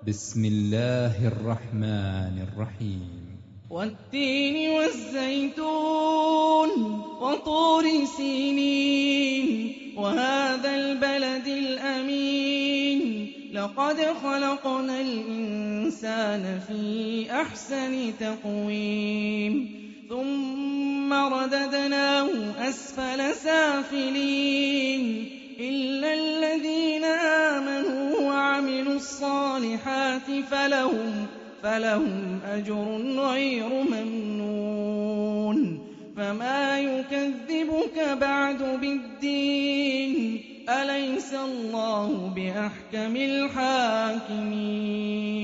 بسم الله الرحمن الرحيم والتين والزيتون وطور سينين وهذا البلد الأمين لقد خلقنا الإنسان في أحسن تقويم ثم رددناه أسفل سافلين إلا الذين آمنوا وعملوا الصالحات فلهم أجر غير ممنون فما يكذبك بعد بالدين أليس الله بأحكم الحاكمين